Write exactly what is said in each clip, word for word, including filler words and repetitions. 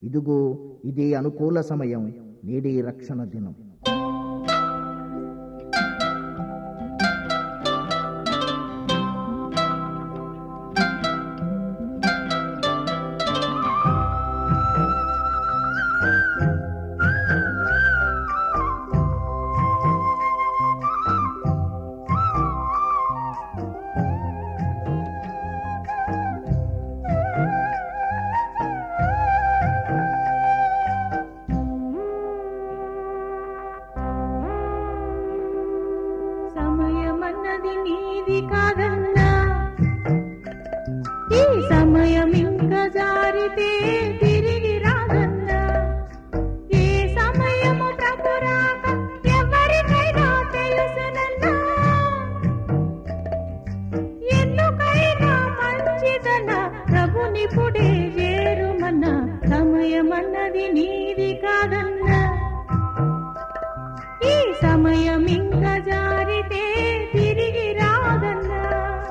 ఇదిగో ఇదే అనుకూల సమయం, నేడే రక్షణ దినం. సమయమన్నది నీది కాదన్నా, ఈ సమయం ఇంకా జారితే తిరిగి రాదన్నా. ఏ సమయము ప్రభు రాక ఎవరికైనా తెలుసునన్నా, ఎందుకైనా మంచిదన్నా ప్రభునిపుడే చేరుమన్నా. సమయమన్నది నీది కాదన్నా, ఈ సమయం ఇంకా జారితే తిరిగి రాదన్నా.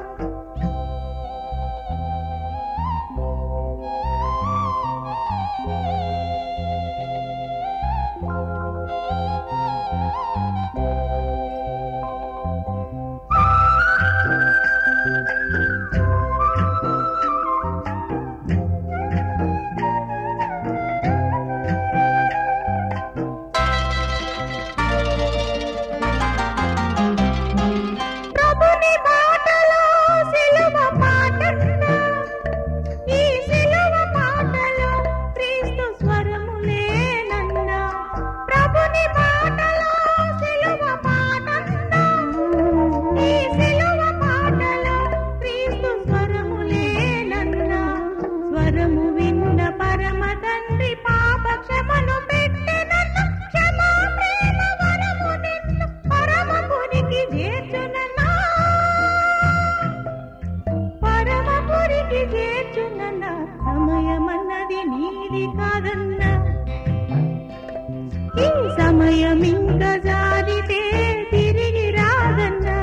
ప్రభుని మాటలో సిలువ పాటన్నా, ఈ సిలువ పాటలో క్రీస్తు స్వరములేనన్నా. ప్రభుని మాటలో సిలువ పాటన్నా, ఈ సిలువ పాటలో క్రీస్తు స్వరములేనన్నా. స్వరము విన్న పరమ తండ్రి పాప క్షమను పెట్టెనన్నా. క్షమా ప్రేమ వరము నిన్ను పరమపురికి చేర్చునన్నా, పరమపురికి చేర్చునన్నా. సమయమన్నది నీది కాదన్నా, ఈ సమయం ఇంకా జారితే తిరిగి రాదన్నా.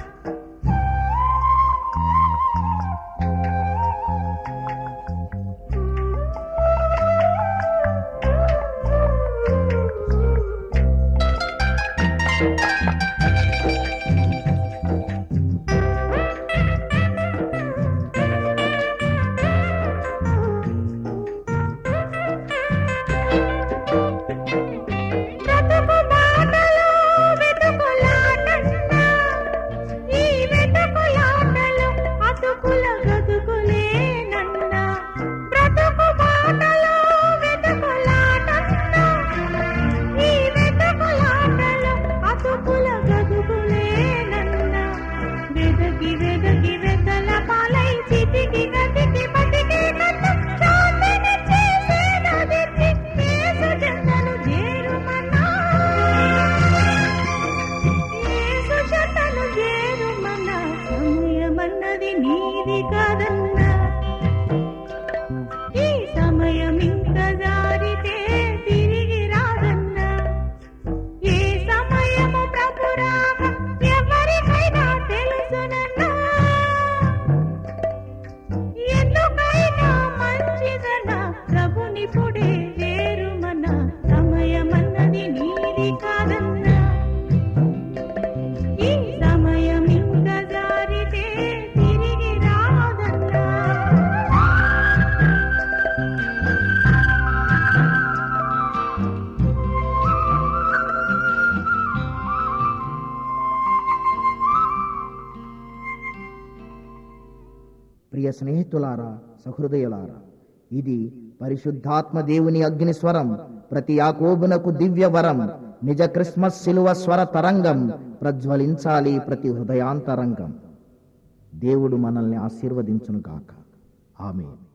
బ్రతుకు బాటలో వెతుకులాటన్నా, ఈ వెతుకులాటలో అతుకుల గతుకులేనన్నా. బ్రతుకు బాటలో వెతుకులాటన్నా, ఈ వెతుకులాటలో అతుకుల గతుకులేనన్నా. వెదకి వెదకి వెదల పాలై చితికి గతికి బతికి కన్నా. శాంతిని చేసేదదికి యేసు చెంతను చేరుమన్నా, యేసు చెంతను చేరుమన్నా. సమయమన్నది నీది కాదన్నా, ఈ సమయం ఇంకా జారితే తిరిగి రాదన్నా. ఏ సమయము ప్రభు రాక ఎవరికైనా తెలుసునన్నా, ఎందుకైనా మంచిదన్నా ప్రభునిపుడే చేరుమన్నా. సమయమన్నది నీది కాదన్నా, ఈ సమయం ఇంకా జారితే తిరిగి రాదన్నా. ప్రియ స్నేహితులారా, సహృదయులారా, ఇది పరిశుద్ధాత్మ దేవుని అగ్నిస్వరం, ప్రతి యాకోబునకు దివ్య వరం. నిజ క్రిస్మస్ శిలువ స్వర తరంగం ప్రజ్వలించాలి ప్రతి హృదయాంతరంగం. దేవుడు మనల్ని ఆశీర్వదించును గాక. ఆమేన్.